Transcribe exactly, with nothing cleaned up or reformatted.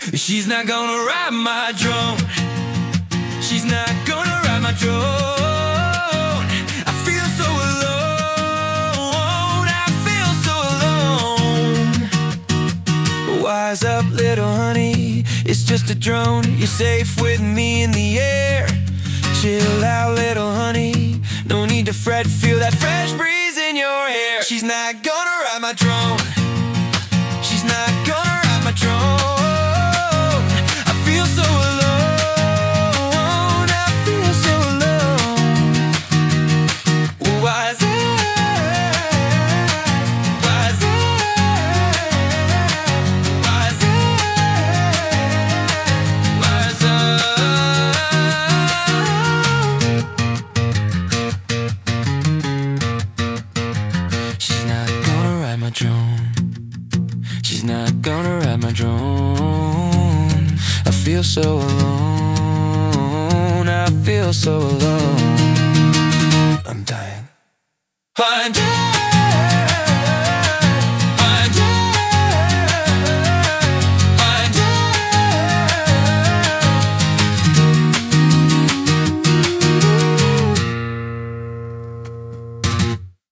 She's not gonna ride my drone. She's not gonna ride my drone. I feel so alone. I feel so alone. Wise up, little honey, it's just a drone. You're safe with me in the air. Chill out, little honey, no need to fret. Feel that fresh breeze in your hair. She's not gonna ride my drone. She's not gonna ride my drone. I feel so alone. I feel so alone. Why's that? Why's that? Why's that? Why's that? She's not gonna ride my drone. She's not gonna ride my drone. I feel so alone. I feel so alone. I'm dying. I'm dying.